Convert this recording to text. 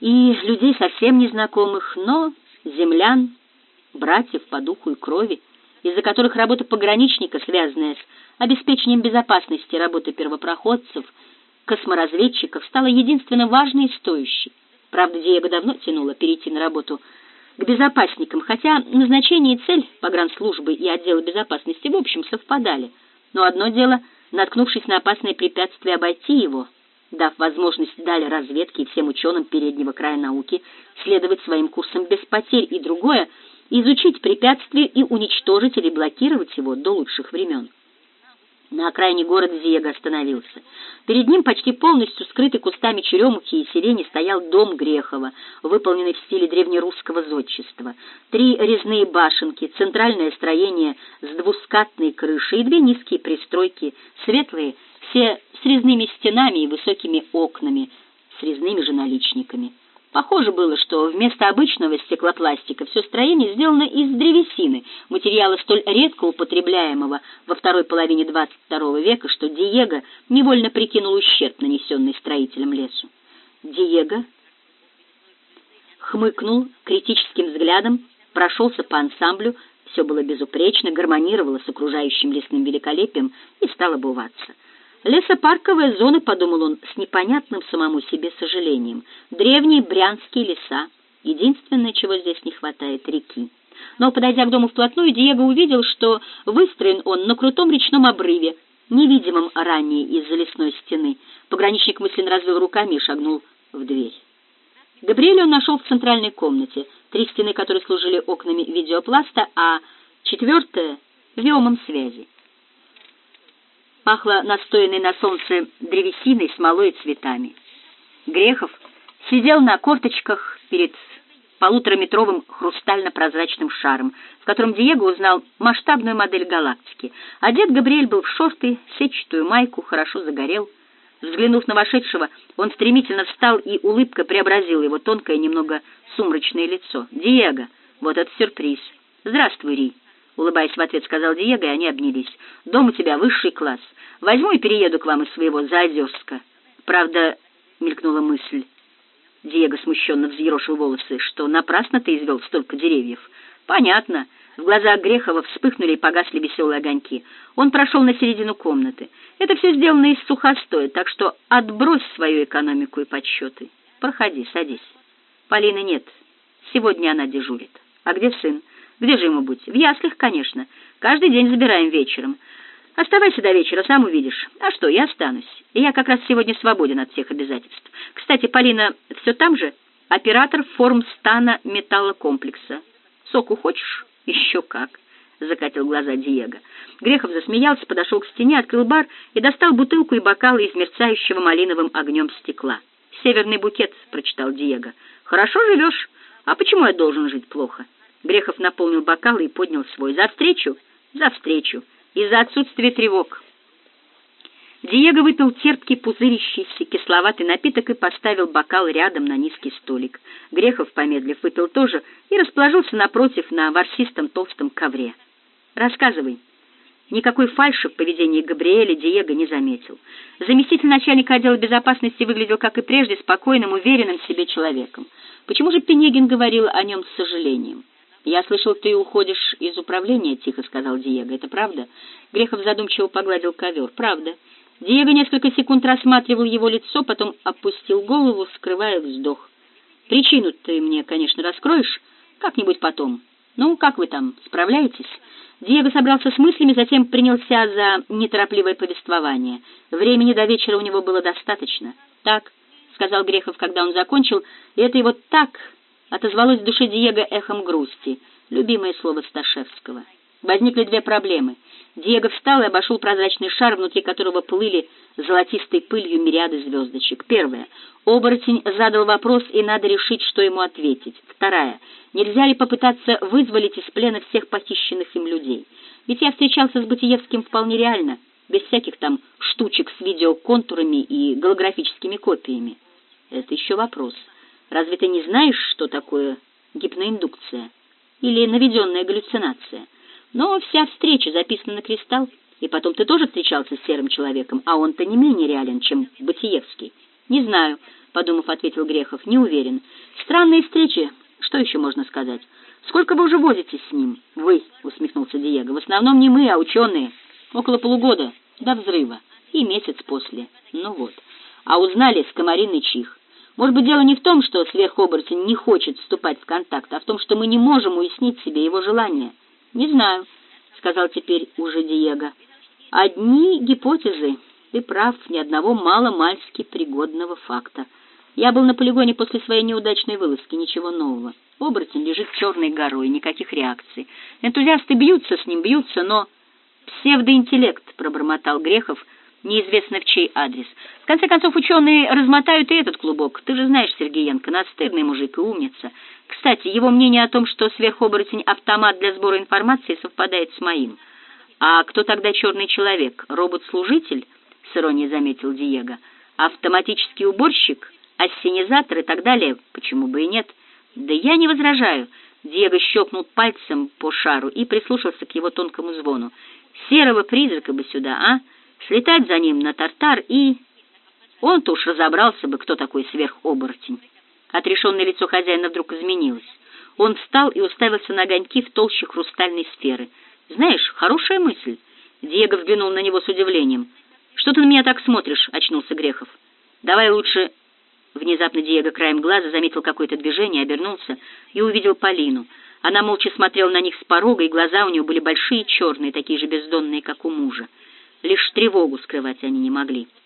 и людей совсем незнакомых, но землян, братьев по духу и крови, из-за которых работа пограничника, связанная с обеспечением безопасности работы первопроходцев, косморазведчиков, стала единственно важной и стоящей. Правда, Диего давно тянуло перейти на работу к безопасникам, хотя назначение и цель погранслужбы и отдела безопасности в общем совпадали. Но одно дело, наткнувшись на опасное препятствие, обойти его, дав возможность далее разведке и всем ученым переднего края науки следовать своим курсом без потерь, и другое — изучить препятствие и уничтожить или блокировать его до лучших времен. На окраине города Диего остановился. Перед ним, почти полностью скрытый кустами черемухи и сирени, стоял дом Грехова, выполненный в стиле древнерусского зодчества. 3 резные башенки, центральное строение с двускатной крышей и 2 низкие пристройки, светлые, все с резными стенами и высокими окнами, с резными же наличниками. Похоже было, что вместо обычного стеклопластика все строение сделано из древесины, материала столь редко употребляемого во второй половине XXII века, что Диего невольно прикинул ущерб, нанесенный строителям лесу. Диего хмыкнул критическим взглядом, прошелся по ансамблю, все было безупречно, гармонировало с окружающим лесным великолепием и стал обуваться. Лесопарковая зона, подумал он с непонятным самому себе сожалением. Древние брянские леса. Единственное, чего здесь не хватает — реки. Но, подойдя к дому вплотную, Диего увидел, что выстроен он на крутом речном обрыве, невидимом ранее из-за лесной стены. Пограничник мысленно развел руками и шагнул в дверь. Габриэля он нашел в центральной комнате, 3 стены которой служили окнами видеопласта, а 4-я — виомом связи. Пахло настоянной на солнце древесиной, смолой и цветами. Грехов сидел на корточках перед 1,5-метровым хрустально-прозрачным шаром, в котором Диего узнал масштабную модель галактики. Одет Габриэль был в шорты, сетчатую майку, хорошо загорел. Взглянув на вошедшего, он стремительно встал, и улыбка преобразила его тонкое, немного сумрачное лицо. «Диего, вот это сюрприз! Здравствуй, Ри!» Улыбаясь в ответ, сказал Диего, и они обнялись. «Дом у тебя высший класс. Возьму и перееду к вам из своего Заозерска». «Правда», — мелькнула мысль, Диего смущенно взъерошил волосы, «что напрасно ты извел столько деревьев». «Понятно». В глазах Грехова вспыхнули и погасли веселые огоньки. Он прошел на середину комнаты. «Это все сделано из сухостоя, так что отбрось свою экономику и подсчеты. Проходи, садись». «Полины нет. Сегодня она дежурит». «А где сын?» «Где же ему быть?» «В яслях, конечно. Каждый день забираем вечером». «Оставайся до вечера, сам увидишь». «А что, я останусь. Я как раз сегодня свободен от всех обязательств. Кстати, Полина все там же? Оператор формстана металлокомплекса. Соку хочешь?» «Еще как», — закатил глаза Диего. Грехов засмеялся, подошел к стене, открыл бар и достал бутылку и бокалы из мерцающего малиновым огнем стекла. «Северный букет», — прочитал Диего. «Хорошо живешь. А почему я должен жить плохо?» Грехов наполнил бокалы и поднял свой. «За встречу?» «За встречу. И за отсутствие тревог». Диего выпил терпкий, пузырящийся, кисловатый напиток и поставил бокал рядом на низкий столик. Грехов, помедлив, выпил тоже и расположился напротив на ворсистом толстом ковре. «Рассказывай». Никакой фальши в поведении Габриэля Диего не заметил. Заместитель начальника отдела безопасности выглядел, как и прежде, спокойным, уверенным в себе человеком. Почему же Пенегин говорил о нем с сожалением? «Я слышал, ты уходишь из управления», — тихо сказал Диего. «Это правда?» Грехов задумчиво погладил ковер. «Правда». Диего несколько секунд рассматривал его лицо, потом опустил голову, скрывая вздох. «Причину ты мне, конечно, раскроешь как-нибудь потом. Ну, как вы там, справляетесь?» Диего собрался с мыслями, затем принялся за неторопливое повествование. Времени до вечера у него было достаточно. «Так», — сказал Грехов, когда он закончил, и это его «так» отозвалось в душе Диего эхом грусти, любимое слово Сташевского. Возникли 2 проблемы. Диего встал и обошел прозрачный шар, внутри которого плыли золотистой пылью мириады звездочек. Первая. Оборотень задал вопрос, и надо решить, что ему ответить. Вторая. Нельзя ли попытаться вызволить из плена всех похищенных им людей? Ведь я встречался с Бытиевским вполне реально, без всяких там штучек с видеоконтурами и голографическими копиями. Это еще вопрос. Разве ты не знаешь, что такое гипноиндукция или наведенная галлюцинация? Но вся встреча записана на кристалл, и потом ты тоже встречался с серым человеком, а он-то не менее реален, чем Бытиевский. «Не знаю», — подумав, ответил Грехов. «Не уверен. Странные встречи. Что еще можно сказать? Сколько вы уже возитесь с ним?» «Вы», — усмехнулся Диего. «В основном не мы, а ученые. Около полугода до взрыва. И месяц после. Ну вот. А узнали с комариный чих. Может быть, дело не в том, что сверхоборотень не хочет вступать в контакт, а в том, что мы не можем уяснить себе его желание». «Не знаю», — сказал теперь уже Диего. «Одни гипотезы. Ты прав, ни одного мало-мальски пригодного факта. Я был на полигоне после своей неудачной вылазки, ничего нового. Оборотень лежит черной горой, никаких реакций. Энтузиасты бьются с ним, но...» «Псевдоинтеллект», — пробормотал Грехов, неизвестно в чей адрес. «В конце концов, ученые размотают и этот клубок. Ты же знаешь Сергеенко, настырный мужик и умница. Кстати, его мнение о том, что сверхоборотень — автомат для сбора информации, совпадает с моим». «А кто тогда черный человек? Робот-служитель?» — с иронией заметил Диего. «Автоматический уборщик, ассенизатор и так далее? Почему бы и нет?» «Да я не возражаю». Диего щелкнул пальцем по шару и прислушался к его тонкому звону. «Серого призрака бы сюда, а? Слетать за ним на Тартар и...» Он-то уж разобрался бы, кто такой сверхоборотень. Отрешенное лицо хозяина вдруг изменилось. Он встал и уставился на огоньки в толще хрустальной сферы. «Знаешь, хорошая мысль». Диего взглянул на него с удивлением. «Что ты на меня так смотришь?» — очнулся Грехов. «Давай лучше...» Внезапно Диего краем глаза заметил какое-то движение, обернулся и увидел Полину. Она молча смотрела на них с порога, и глаза у нее были большие и черные, такие же бездонные, как у мужа. Лишь тревогу скрывать они не могли.